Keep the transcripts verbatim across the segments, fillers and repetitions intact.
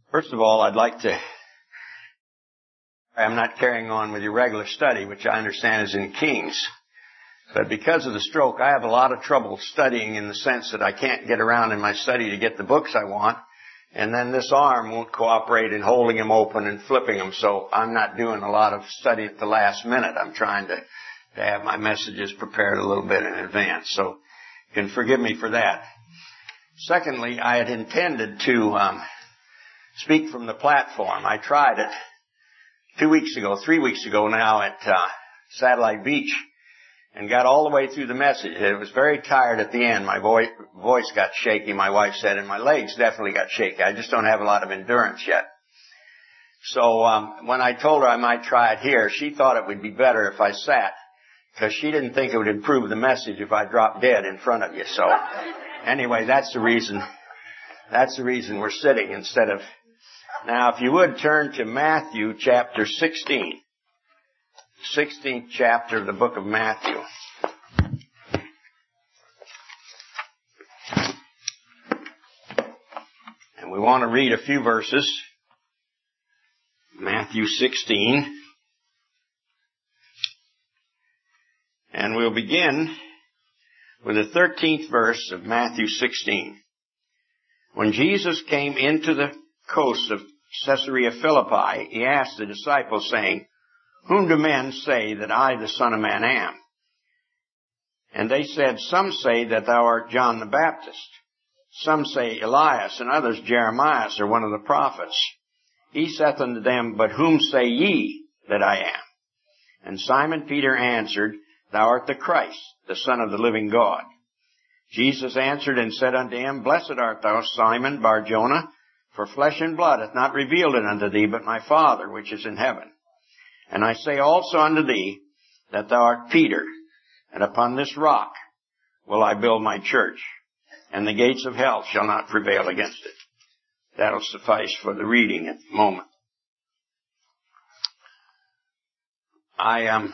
First of all, I'd like to, I'm not carrying on with your regular study, which I understand is in Kings. But because of the stroke, I have a lot of trouble studying in the sense that I can't get around in my study to get the books I want. And then this arm won't cooperate in holding them open and flipping them. So I'm not doing a lot of study at the last minute. I'm trying to, to have my messages prepared a little bit in advance. So you can forgive me for that. Secondly, I had intended to um, speak from the platform. I tried it two weeks ago, three weeks ago now at uh, Satellite Beach, and got all the way through the message. It was very tired at the end. My voice, voice got shaky, my wife said, and my legs definitely got shaky. I just don't have a lot of endurance yet. So um, when I told her I might try it here, she thought it would be better if I sat, because she didn't think it would improve the message if I dropped dead in front of you. So anyway, that's the reason. That's the reason we're sitting instead of... Now, if you would turn to Matthew chapter sixteen. sixteenth chapter of the book of Matthew. And we want to read a few verses. Matthew sixteen. And we'll begin with the thirteenth verse of Matthew sixteen. When Jesus came into the coast of Caesarea Philippi, he asked the disciples, saying, "Whom do men say that I, the Son of Man, am?" And they said, "Some say that thou art John the Baptist. Some say Elias, and others Jeremiah, or one of the prophets." He saith unto them, "But whom say ye that I am?" And Simon Peter answered, "Thou art the Christ, the Son of the living God." Jesus answered and said unto him, "Blessed art thou, Simon Bar-Jonah, for flesh and blood hath not revealed it unto thee, but my Father which is in heaven. And I say also unto thee, that thou art Peter, and upon this rock will I build my church, and the gates of hell shall not prevail against it." That'll suffice for the reading at the moment. I um,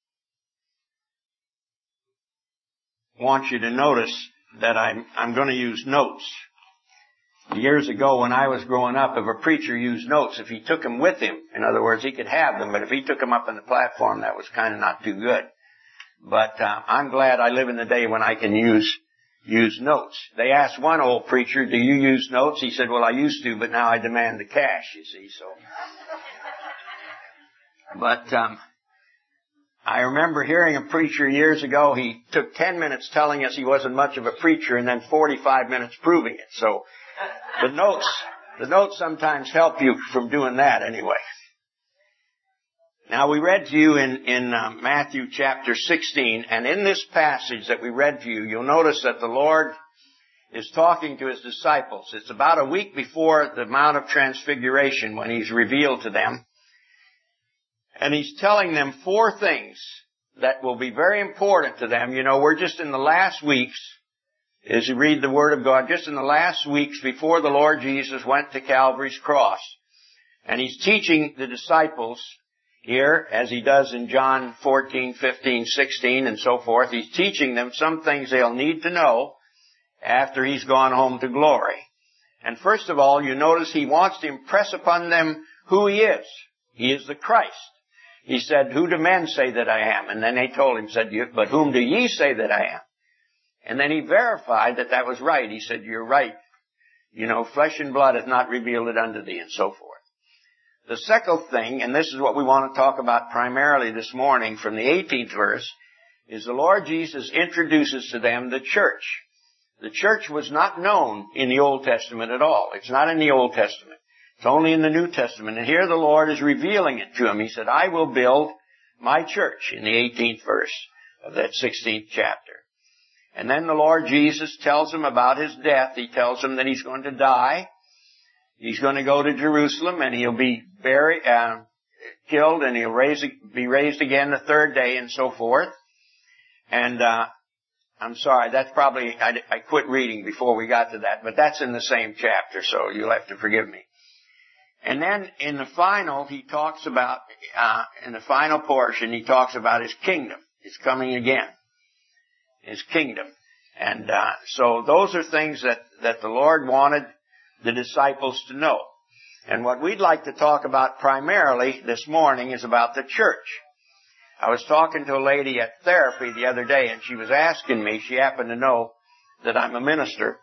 want you to notice that I'm, I'm going to use notes. Years ago when I was growing up, if a preacher used notes, if he took them with him, in other words, he could have them, but if he took them up on the platform, that was kind of not too good. But uh, I'm glad I live in the day when I can use use notes. They asked one old preacher, "Do you use notes?" He said, "Well, I used to, but now I demand the cash, you see." So, But um, I remember hearing a preacher years ago, he took ten minutes telling us he wasn't much of a preacher and then forty-five minutes proving it. So the notes, the notes sometimes help you from doing that anyway. Now we read to you in, in uh, Matthew chapter sixteen, and in this passage that we read to you, you'll notice that the Lord is talking to His disciples. It's about a week before the Mount of Transfiguration when He's revealed to them. And He's telling them four things that will be very important to them. You know, we're just in the last weeks, as you read the Word of God, just in the last weeks before the Lord Jesus went to Calvary's cross. And He's teaching the disciples here, as He does in John fourteen, fifteen, sixteen, and so forth. He's teaching them some things they'll need to know after He's gone home to glory. And first of all, you notice He wants to impress upon them who He is. He is the Christ. He said, "Who do men say that I am?" And then they told Him, said, "But whom do ye say that I am?" And then He verified that that was right. He said, "You're right. You know, flesh and blood hath not revealed it unto thee," and so forth. The second thing, and this is what we want to talk about primarily this morning from the eighteenth verse, is the Lord Jesus introduces to them the church. The church was not known in the Old Testament at all. It's not in the Old Testament. It's only in the New Testament. And here the Lord is revealing it to him. He said, "I will build my church," in the eighteenth verse of that sixteenth chapter. And then the Lord Jesus tells him about His death. He tells him that He's going to die. He's going to go to Jerusalem and He'll be buried, uh, killed, and He'll raise, be raised again the third day, and so forth. And uh I'm sorry, that's probably, I, I quit reading before we got to that, but that's in the same chapter, so you'll have to forgive me. And then in the final, He talks about, uh in the final portion, He talks about His kingdom. It's coming again. His kingdom. And uh so those are things that, that the Lord wanted the disciples to know. And what we'd like to talk about primarily this morning is about the church. I was talking to a lady at therapy the other day, and she was asking me, she happened to know that I'm a minister,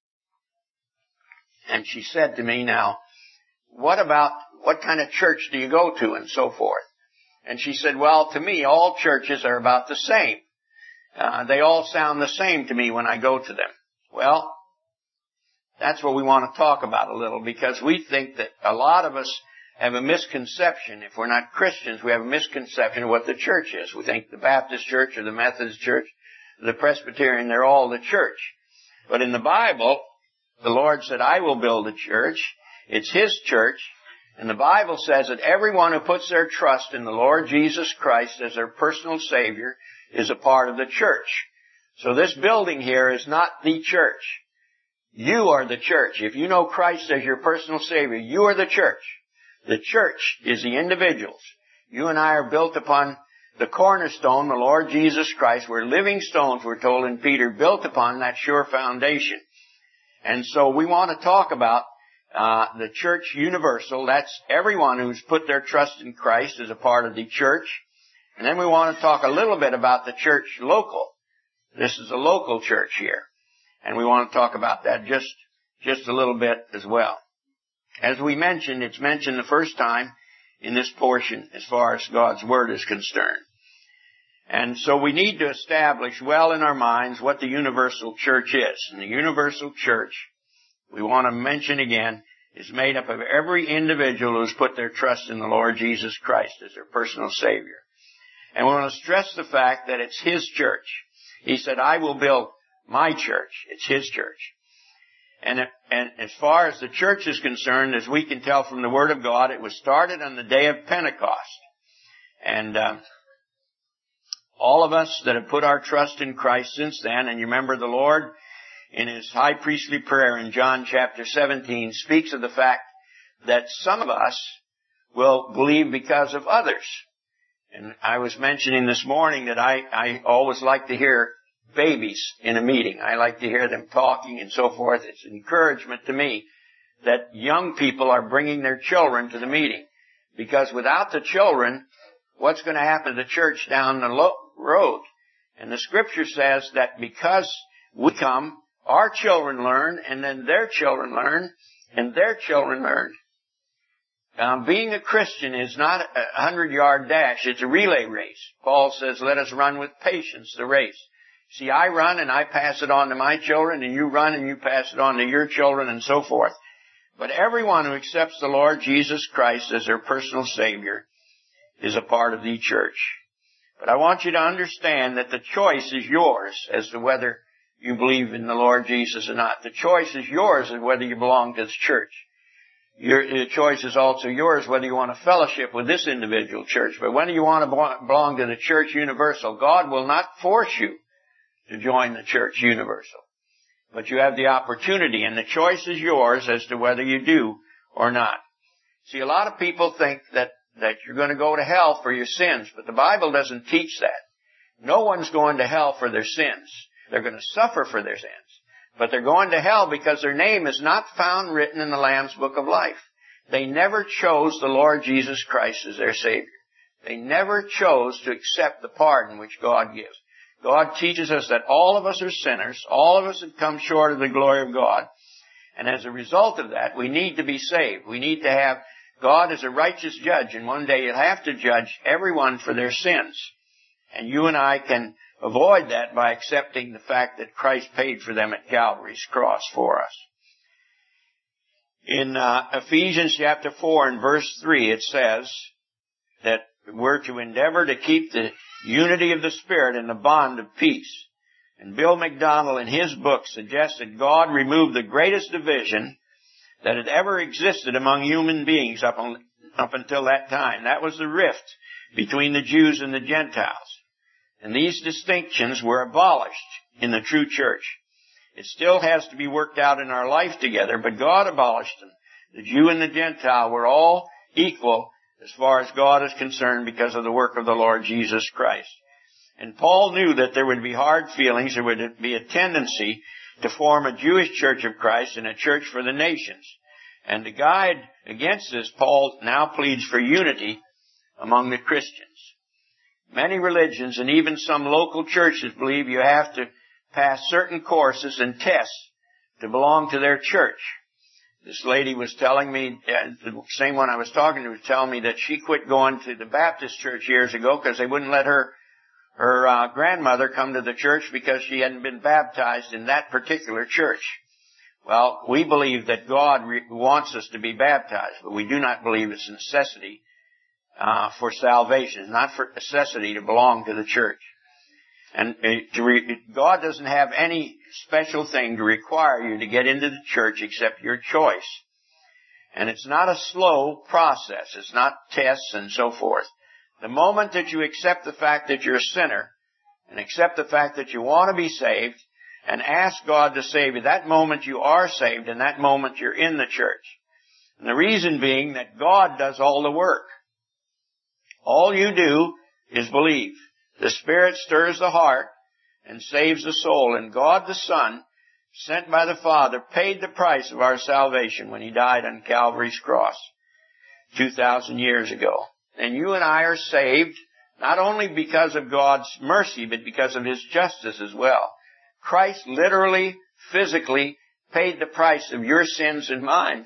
and she said to me, now, what about, what kind of church do you go to, and so forth? And she said, well, to me, all churches are about the same. Uh, they all sound the same to me when I go to them. Well, that's what we want to talk about a little, because we think that a lot of us have a misconception. If we're not Christians, we have a misconception of what the church is. We think the Baptist church or the Methodist church, the Presbyterian, they're all the church. But in the Bible, the Lord said, I will build a church. It's His church. And the Bible says that everyone who puts their trust in the Lord Jesus Christ as their personal Savior is a part of the church. So this building here is not the church. You are the church. If you know Christ as your personal Savior, you are the church. The church is the individuals. You and I are built upon the cornerstone, the Lord Jesus Christ. We're living stones, we're told in Peter, built upon that sure foundation. And so we want to talk about uh the church universal. That's everyone who's put their trust in Christ as a part of the church. And then we want to talk a little bit about the church local. This is a local church here. And we want to talk about that just, just a little bit as well. As we mentioned, it's mentioned the first time in this portion as far as God's Word is concerned. And so we need to establish well in our minds what the universal church is. And the universal church, we want to mention again, is made up of every individual who's put their trust in the Lord Jesus Christ as their personal Savior. And we want to stress the fact that it's His church. He said, I will build my church. It's His church. And, and as far as the church is concerned, as we can tell from the Word of God, it was started on the day of Pentecost. And uh, all of us that have put our trust in Christ since then, and you remember the Lord in His high priestly prayer in John chapter seventeen speaks of the fact that some of us will believe because of others. And I was mentioning this morning that I, I always like to hear babies in a meeting. I like to hear them talking and so forth. It's an encouragement to me that young people are bringing their children to the meeting. Because without the children, what's going to happen to the church down the lo- road? And the Scripture says that because we come, our children learn, and then their children learn, and their children learn. Um, being a Christian is not a hundred-yard dash. It's a relay race. Paul says, let us run with patience the race. See, I run and I pass it on to my children, and you run and you pass it on to your children, and so forth. But everyone who accepts the Lord Jesus Christ as their personal Savior is a part of the church. But I want you to understand that the choice is yours as to whether you believe in the Lord Jesus or not. The choice is yours as whether you belong to the church. Your, your choice is also yours whether you want to fellowship with this individual church. But whether you want to belong to the church universal, God will not force you to join the church universal. But you have the opportunity, and the choice is yours as to whether you do or not. See, a lot of people think that, that you're going to go to hell for your sins, but the Bible doesn't teach that. No one's going to hell for their sins. They're going to suffer for their sins. But they're going to hell because their name is not found written in the Lamb's Book of Life. They never chose the Lord Jesus Christ as their Savior. They never chose to accept the pardon which God gives. God teaches us that all of us are sinners. All of us have come short of the glory of God. And as a result of that, we need to be saved. We need to have God as a righteous judge. And one day He'll have to judge everyone for their sins. And you and I can avoid that by accepting the fact that Christ paid for them at Calvary's cross for us. In uh, Ephesians chapter four and verse three, it says that we're to endeavor to keep the unity of the Spirit in the bond of peace. And Bill McDonald in his book suggests that God removed the greatest division that had ever existed among human beings up, on, up until that time. That was the rift between the Jews and the Gentiles. And these distinctions were abolished in the true church. It still has to be worked out in our life together, but God abolished them. The Jew and the Gentile were all equal as far as God is concerned because of the work of the Lord Jesus Christ. And Paul knew that there would be hard feelings, there would be a tendency to form a Jewish church of Christ and a church for the nations. And to guide against this, Paul now pleads for unity among the Christians. Many religions and even some local churches believe you have to pass certain courses and tests to belong to their church. This lady was telling me, uh, the same one I was talking to was telling me that she quit going to the Baptist church years ago because they wouldn't let her, her uh, grandmother come to the church because she hadn't been baptized in that particular church. Well, we believe that God re- wants us to be baptized, but we do not believe it's a necessity uh, for salvation. It's not for necessity to belong to the church. And uh, to re- God doesn't have any special thing to require you to get into the church except your choice. And it's not a slow process. It's not tests and so forth. The moment that you accept the fact that you're a sinner and accept the fact that you want to be saved and ask God to save you, that moment you are saved, and that moment you're in the church. And the reason being that God does all the work. All you do is believe. The Spirit stirs the heart and saves the soul. And God the Son, sent by the Father, paid the price of our salvation when He died on Calvary's cross two thousand years ago. And you and I are saved not only because of God's mercy, but because of His justice as well. Christ literally, physically paid the price of your sins and mine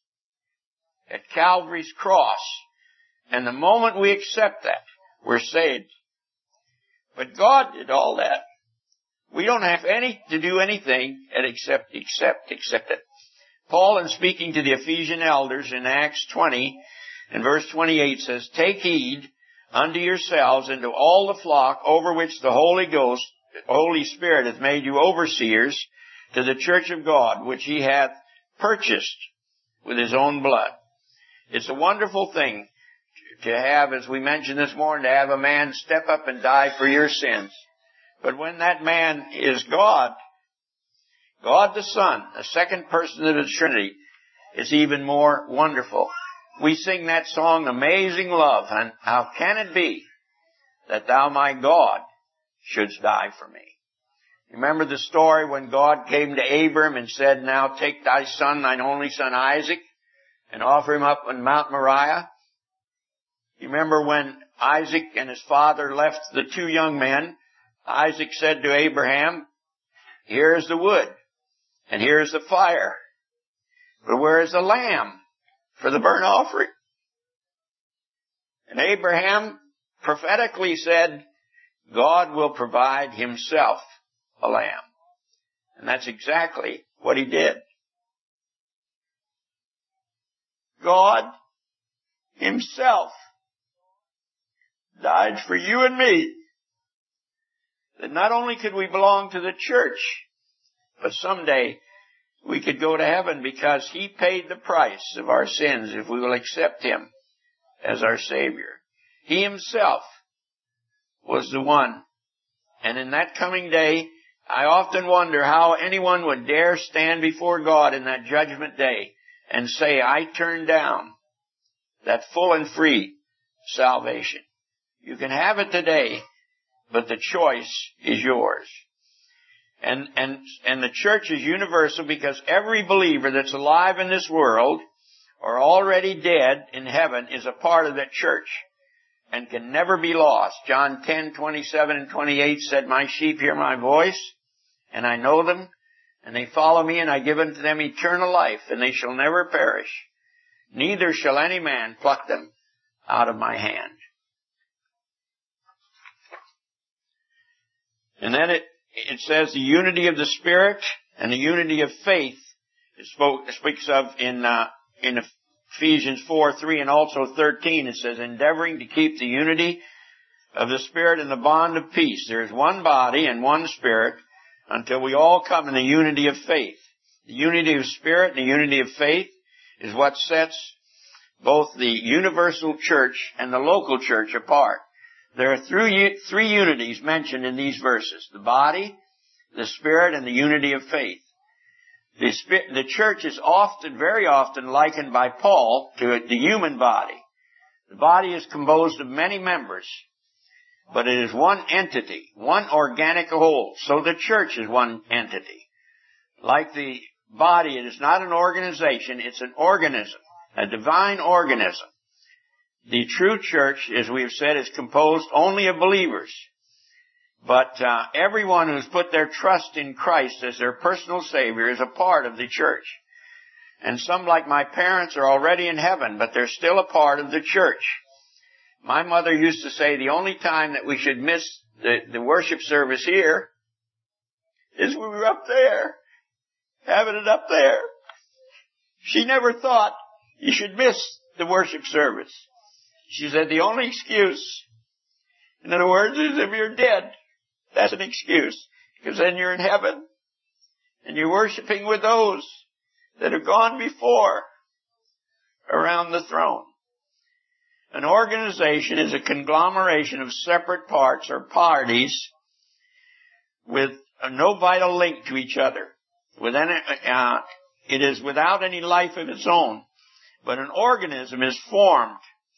at Calvary's cross. And the moment we accept that, we're saved. But God did all that. We don't have any to do anything and accept, accept, accept it. Paul, in speaking to the Ephesian elders in Acts twenty, in verse twenty-eight, says, "Take heed unto yourselves and to all the flock over which the Holy Ghost, Holy Spirit hath made you overseers, to the church of God, which He hath purchased with His own blood." It's a wonderful thing to have, as we mentioned this morning, to have a man step up and die for your sins. But when that man is God, God the Son, the second person of the Trinity, is even more wonderful. We sing that song, "Amazing Love," and how can it be that Thou, my God, shouldst die for me? Remember the story when God came to Abram and said, "Now take thy son, thine only son Isaac, and offer him up on Mount Moriah"? You remember when Isaac and his father left the two young men, Isaac said to Abraham, "Here's the wood, and here's the fire, but where is the lamb for the burnt offering?" And Abraham prophetically said, God will provide Himself a lamb. And that's exactly what He did. God Himself died for you and me, that not only could we belong to the church, but someday we could go to heaven because He paid the price of our sins if we will accept Him as our Savior. He Himself was the one. And in that coming day, I often wonder how anyone would dare stand before God in that judgment day and say, "I turned down that full and free salvation." You can have it today, but the choice is yours. And, and, and the church is universal because every believer that's alive in this world or already dead in heaven is a part of that church and can never be lost. John ten, twenty-seven and twenty-eight said, "My sheep hear my voice, and I know them, and they follow me, and I give unto them eternal life, and they shall never perish. Neither shall any man pluck them out of my hand." And then it, it says the unity of the Spirit and the unity of faith. It, spoke, it speaks of in, uh, in Ephesians four, three and also thirteen. It says, "Endeavoring to keep the unity of the Spirit in the bond of peace. There is one body and one Spirit until we all come in the unity of faith." The unity of Spirit and the unity of faith is what sets both the universal church and the local church apart. There are three, three unities mentioned in these verses: the body, the Spirit, and the unity of faith. The, spirit, the church is often, very often likened by Paul to the human body. The body is composed of many members, but it is one entity, one organic whole. So the church is one entity. Like the body. It is not an organization. It's an organism, a divine organism. The true church, as we have said, is composed only of believers. But uh, everyone who's put their trust in Christ as their personal Savior is a part of the church. And some, like my parents, are already in heaven, but they're still a part of the church. My mother used to say the only time that we should miss the, the worship service here is when we were up there, having it up there. She never thought you should miss the worship service. She said the only excuse, in other words, is if you're dead. That's an excuse. Because then you're in heaven. And you're worshiping with those that have gone before around the throne. An organization is a conglomeration of separate parts or parties with no vital link to each other. With any, uh, it is without any life of its own. But an organism is formed.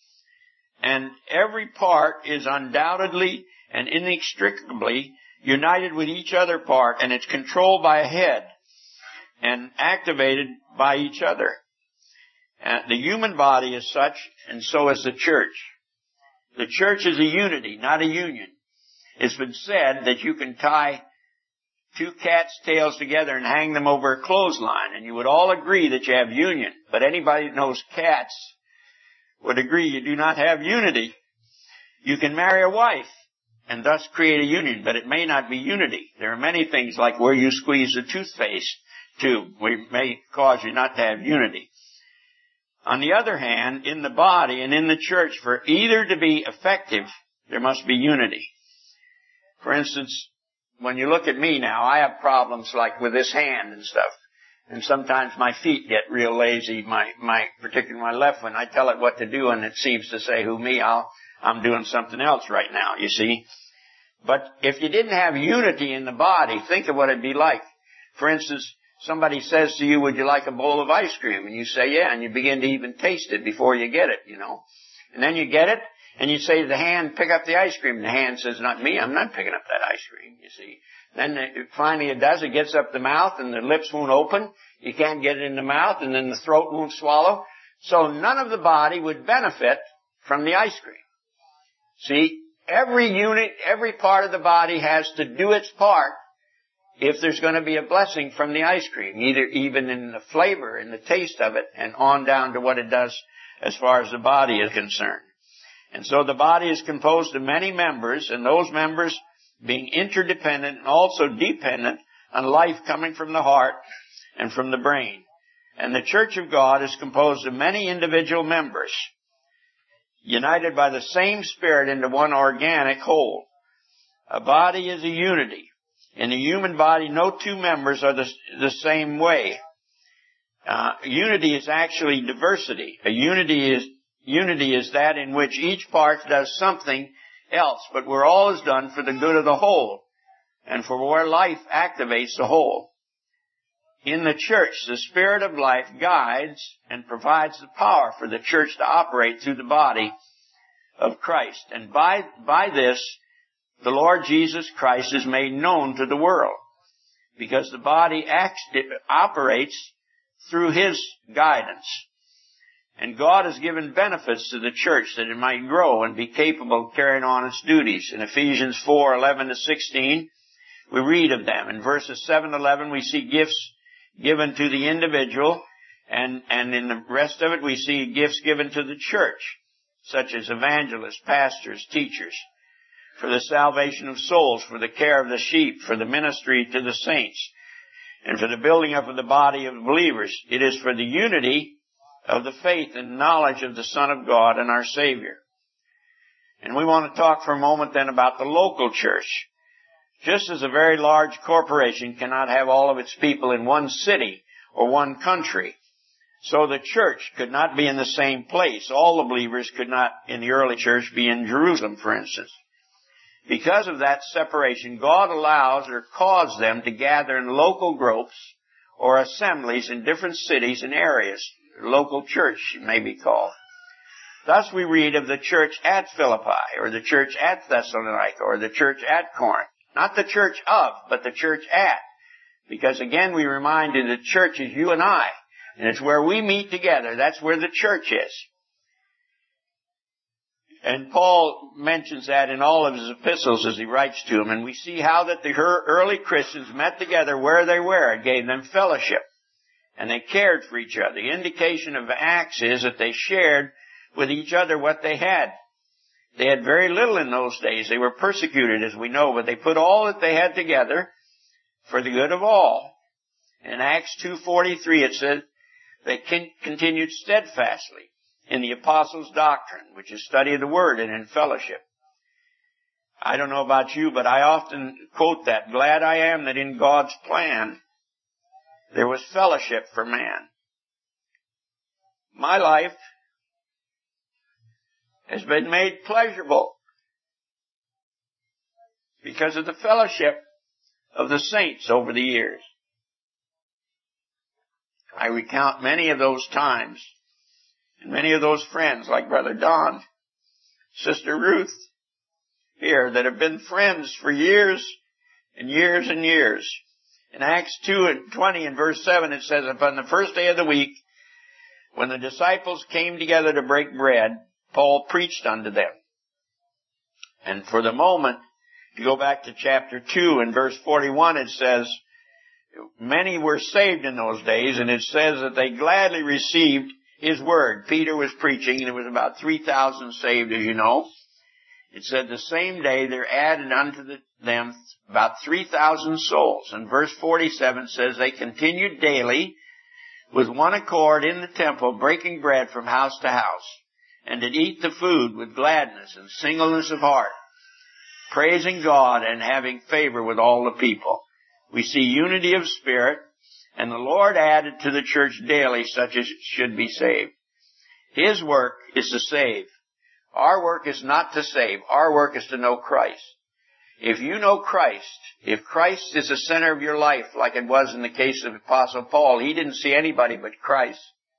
And every part is undoubtedly and inextricably united with each other part, and it's controlled by a head and activated by each other. Uh, the human body is such, and so is the church. The church is a unity, not a union. It's been said that you can tie two cats' tails together and hang them over a clothesline, and you would all agree that you have union. But anybody that knows cats would agree you do not have unity. You can marry a wife and thus create a union, but it may not be unity. There are many things like where you squeeze the toothpaste tube, which may cause you not to have unity. On the other hand, in the body and in the church, for either to be effective, there must be unity. For instance, when you look at me now, I have problems like with this hand and stuff. And sometimes my feet get real lazy, my, my, particularly my left one. I tell it what to do and it seems to say, who me, I'll, I'm doing something else right now, you see. But if you didn't have unity in the body, think of what it'd be like. For instance, somebody says to you, would you like a bowl of ice cream? And you say, yeah, and you begin to even taste it before you get it, you know. And then you get it, and you say to the hand, pick up the ice cream. And the hand says, not me, I'm not picking up that ice cream, you see. Then it, finally it does, it gets up the mouth, and the lips won't open. You can't get it in the mouth, and then the throat won't swallow. So none of the body would benefit from the ice cream. See, every unit, every part of the body has to do its part if there's going to be a blessing from the ice cream, either even in the flavor, in the taste of it, and on down to what it does as far as the body is concerned. And so the body is composed of many members, and those members being interdependent and also dependent on life coming from the heart and from the brain. And the Church of God is composed of many individual members, united by the same Spirit into one organic whole. A body is a unity. In the human body, no two members are the, the same way. Uh, unity is actually diversity. A unity is unity is that in which each part does something else, but we're always done for the good of the whole, and for where life activates the whole. In the church, the Spirit of life guides and provides the power for the church to operate through the body of Christ. And by, by this, the Lord Jesus Christ is made known to the world, because the body acts, operates through His guidance. And God has given benefits to the church that it might grow and be capable of carrying on its duties. In Ephesians four, eleven to sixteen, we read of them. In verses seven to eleven, we see gifts given to the individual, and, and in the rest of it, we see gifts given to the church, such as evangelists, pastors, teachers, for the salvation of souls, for the care of the sheep, for the ministry to the saints, and for the building up of the body of believers. It is for the unity of the faith and knowledge of the Son of God and our Savior. And we want to talk for a moment then about the local church. Just as a very large corporation cannot have all of its people in one city or one country, so the church could not be in the same place. All the believers could not, in the early church, be in Jerusalem, for instance. Because of that separation, God allows or caused them to gather in local groups or assemblies in different cities and areas. Local church, it may be called. Thus we read of the church at Philippi, or the church at Thessalonica, or the church at Corinth. Not the church of, but the church at. Because again, we remind you that church is you and I. And it's where we meet together. That's where the church is. And Paul mentions that in all of his epistles as he writes to them. And we see how that the early Christians met together where they were. It gave them fellowship. And they cared for each other. The indication of Acts is that they shared with each other what they had. They had very little in those days. They were persecuted, as we know, but they put all that they had together for the good of all. In Acts two forty-three it says they continued steadfastly in the apostles' doctrine, which is study of the word, and in fellowship. I don't know about you, but I often quote that. Glad I am that in God's plan there was fellowship for man. My life has been made pleasurable because of the fellowship of the saints over the years. I recount many of those times and many of those friends like Brother Don, Sister Ruth here that have been friends for years and years and years. In Acts two and twenty and verse seven it says, upon the first day of the week, when the disciples came together to break bread, Paul preached unto them. And for the moment, if you go back to chapter two and verse forty-one, it says, many were saved in those days, and it says that they gladly received his word. Peter was preaching, and it was about three thousand saved, as you know. It said the same day there added unto the, them about three thousand souls. And verse forty-seven says they continued daily with one accord in the temple, breaking bread from house to house, and did eat the food with gladness and singleness of heart, praising God and having favor with all the people. We see unity of spirit, and the Lord added to the church daily such as should be saved. His work is to save. Our work is not to save. Our work is to know Christ. If you know Christ, if Christ is the center of your life, like it was in the case of Apostle Paul, he didn't see anybody but Christ.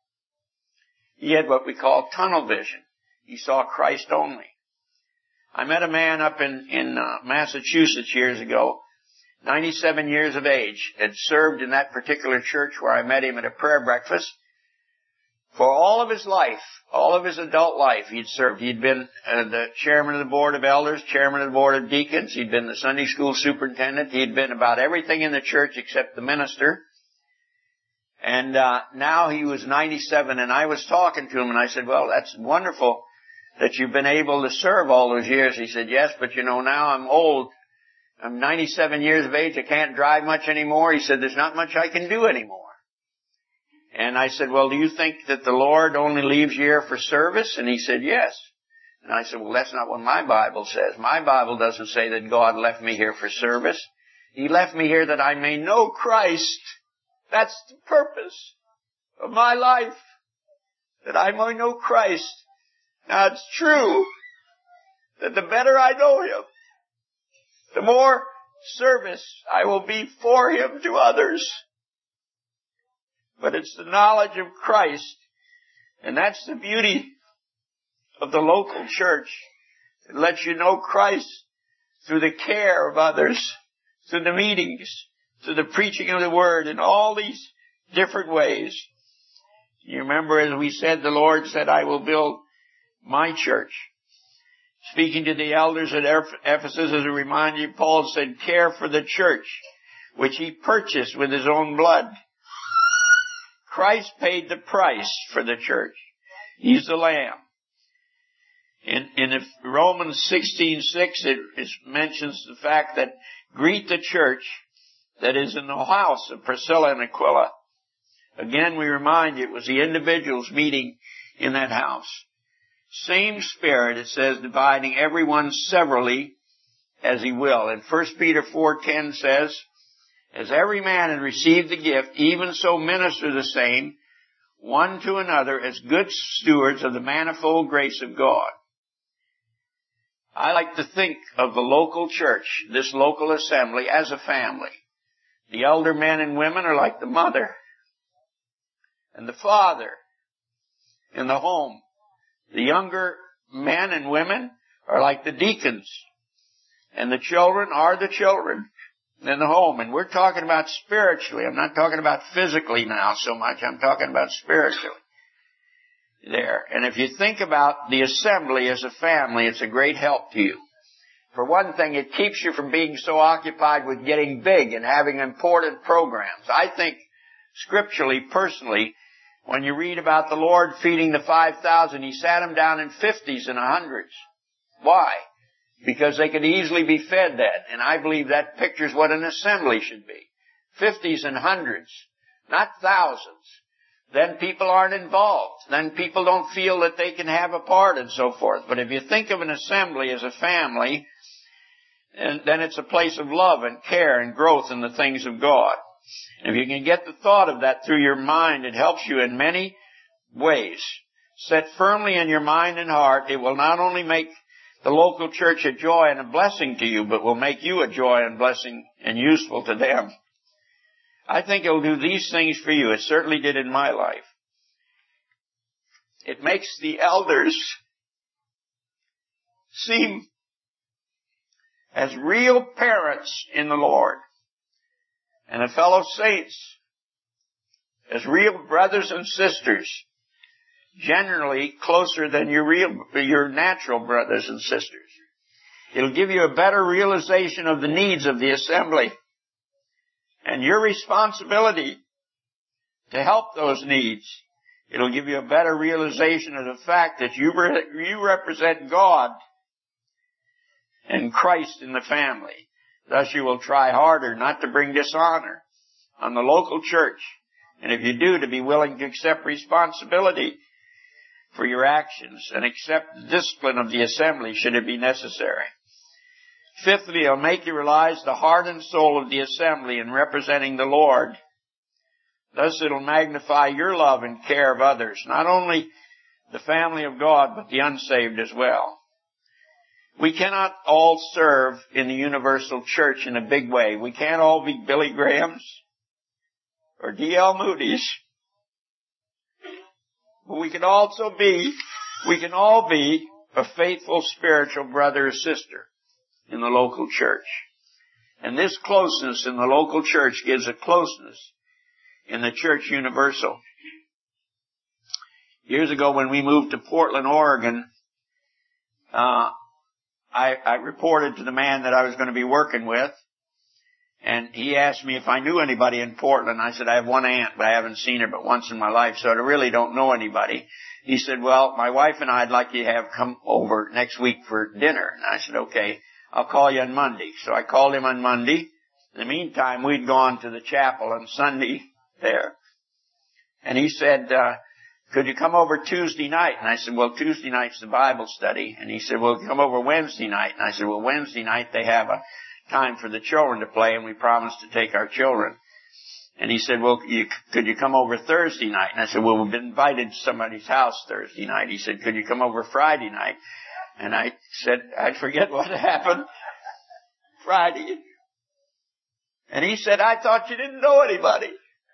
He had what we call tunnel vision. He saw Christ only. I met a man up in, in uh, Massachusetts years ago, ninety-seven years of age, had served in that particular church where I met him at a prayer breakfast. For all of his life, all of his adult life, he'd served. He'd been uh, the chairman of the board of elders, chairman of the board of deacons. He'd been the Sunday school superintendent. He'd been about everything in the church except the minister. And uh now he was ninety-seven, and I was talking to him, and I said, well, that's wonderful that you've been able to serve all those years. He said, yes, but you know, now I'm old. I'm ninety-seven years of age. I can't drive much anymore. He said, there's not much I can do anymore. And I said, well, do you think that the Lord only leaves you here for service? And he said, yes. And I said, well, that's not what my Bible says. My Bible doesn't say that God left me here for service. He left me here that I may know Christ. That's the purpose of my life, that I may know Christ. Now, it's true that the better I know Him, the more service I will be for Him to others. But it's the knowledge of Christ, and that's the beauty of the local church. It lets you know Christ through the care of others, through the meetings, through the preaching of the Word, in all these different ways. You remember, as we said, the Lord said, I will build my church. Speaking to the elders at Ephesus, as a reminder, Paul said, care for the church, which he purchased with his own blood. Christ paid the price for the church. He's the Lamb. In, in Romans sixteen six, it, it mentions the fact that greet the church that is in the house of Priscilla and Aquila. Again, we remind you, it was the individuals meeting in that house. Same Spirit, it says, dividing everyone severally as He will. And First Peter four ten says, as every man had received the gift, even so minister the same, one to another, as good stewards of the manifold grace of God. I like to think of the local church, this local assembly, as a family. The elder men and women are like the mother and the father in the home. The younger men and women are like the deacons, and the children are the children than the home. And we're talking about spiritually. I'm not talking about physically now so much. I'm talking about spiritually there. And if you think about the assembly as a family, it's a great help to you. For one thing, it keeps you from being so occupied with getting big and having important programs. I think scripturally, personally, when you read about the Lord feeding the five thousand, He sat them down in fifties and hundreds. Why? Because they could easily be fed that. And I believe that pictures what an assembly should be. Fifties and hundreds, not thousands. Then people aren't involved. Then people don't feel that they can have a part and so forth. But if you think of an assembly as a family, and then it's a place of love and care and growth in the things of God. If you can get the thought of that through your mind, it helps you in many ways. Set firmly in your mind and heart, it will not only make the local church a joy and a blessing to you, but will make you a joy and blessing and useful to them. I think it will do these things for you. It certainly did in my life. It makes the elders seem as real parents in the Lord, and the fellow saints as real brothers and sisters, generally closer than your real, your natural brothers and sisters. It'll give you a better realization of the needs of the assembly and your responsibility to help those needs. It'll give you a better realization of the fact that you, re- you represent God and Christ in the family. Thus you will try harder not to bring dishonor on the local church. And if you do, to be willing to accept responsibility for your actions and accept the discipline of the assembly should it be necessary. Fifthly, it'll make you realize the heart and soul of the assembly in representing the Lord. Thus it'll magnify your love and care of others, not only the family of God, but the unsaved as well. We cannot all serve in the universal church in a big way. We can't all be Billy Grahams or D L Moody's. But we can also be, we can all be a faithful spiritual brother or sister in the local church. And this closeness in the local church gives a closeness in the church universal. Years ago when we moved to Portland, Oregon, uh, I, I reported to the man that I was going to be working with, and he asked me if I knew anybody in Portland. I said, I have one aunt, but I haven't seen her but once in my life, so I really don't know anybody. He said, well, my wife and I'd like you to have come over next week for dinner. And I said, okay, I'll call you on Monday. So I called him on Monday. In the meantime, we'd gone to the chapel on Sunday there. And he said, uh, could you come over Tuesday night? And I said, well, Tuesday night's the Bible study. And he said, well, come over Wednesday night. And I said, well, Wednesday night they have a time for the children to play, and we promised to take our children. And he said, well, you, could you come over Thursday night? And I said, well, we've been invited to somebody's house Thursday night. He said, could you come over Friday night? And I said, I forget what happened Friday. And he said, I thought you didn't know anybody.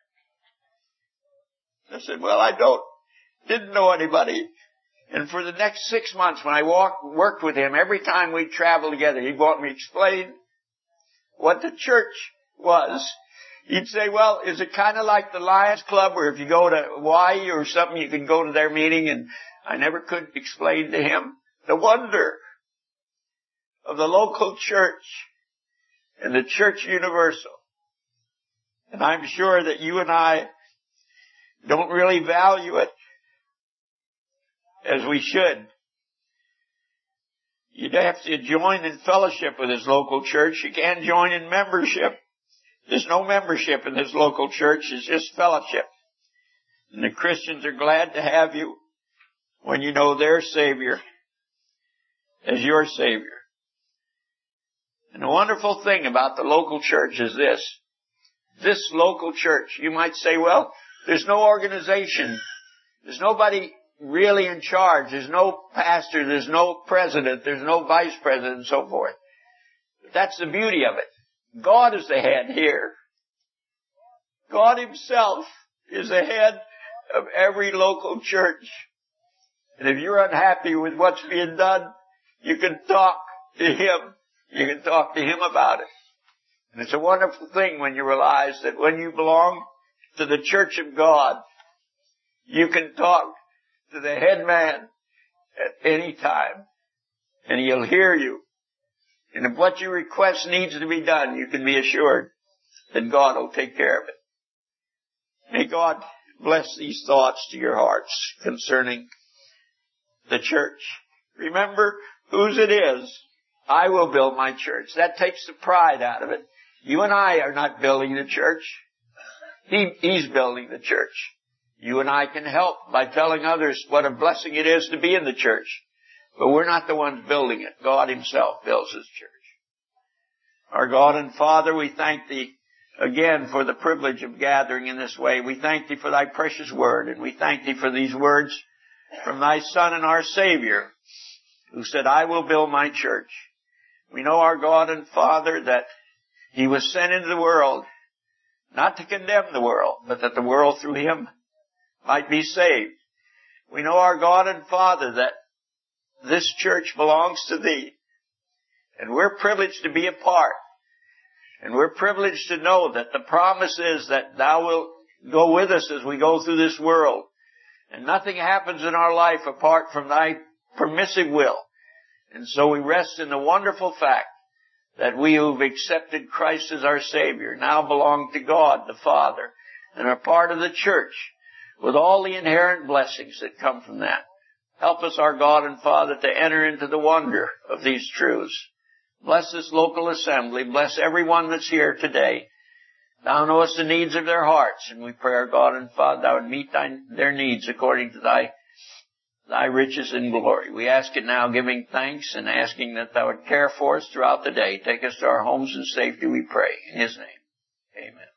I said, well, I don't, didn't know anybody. And for the next six months when I walked, worked with him, every time we'd travel together, he'd want me to explain what the church was. He'd say, well, is it kind of like the Lions Club where if you go to Hawaii or something, you can go to their meeting? And I never could explain to him the wonder of the local church and the church universal. And I'm sure that you and I don't really value it as we should. You'd have to join in fellowship with this local church. You can't join in membership. There's no membership in this local church. It's just fellowship. And the Christians are glad to have you when you know their Savior as your Savior. And the wonderful thing about the local church is this. This local church, you might say, well, there's no organization. There's nobody really in charge. There's no pastor. There's no president. There's no vice president and so forth. But that's the beauty of it. God is the head here. God Himself is the head of every local church. And if you're unhappy with what's being done, you can talk to Him. You can talk to Him about it. And it's a wonderful thing when you realize that when you belong to the church of God, you can talk to the head man at any time, and he'll hear you. And if what you request needs to be done, you can be assured that God will take care of it. May God bless these thoughts to your hearts concerning the church. Remember whose it is. I will build my church. That takes the pride out of it. You and I are not building the church. He, he's building the church. You and I can help by telling others what a blessing it is to be in the church. But we're not the ones building it. God himself builds his church. Our God and Father, we thank thee again for the privilege of gathering in this way. We thank thee for thy precious word, and we thank thee for these words from thy Son and our Savior, who said, I will build my church. We know, our God and Father, that he was sent into the world not to condemn the world, but that the world through him might be saved. We know, our God and Father, that this church belongs to thee, and we're privileged to be a part. And we're privileged to know that the promise is that thou wilt go with us as we go through this world. And nothing happens in our life apart from thy permissive will. And so we rest in the wonderful fact that we who've accepted Christ as our Savior now belong to God the Father and are part of the church with all the inherent blessings that come from that. Help us, our God and Father, to enter into the wonder of these truths. Bless this local assembly. Bless everyone that's here today. Thou knowest the needs of their hearts, and we pray, our God and Father, thou would meet thy, their needs according to thy, thy riches and glory. We ask it now, giving thanks and asking that thou would care for us throughout the day. Take us to our homes in safety, we pray. In his name, amen.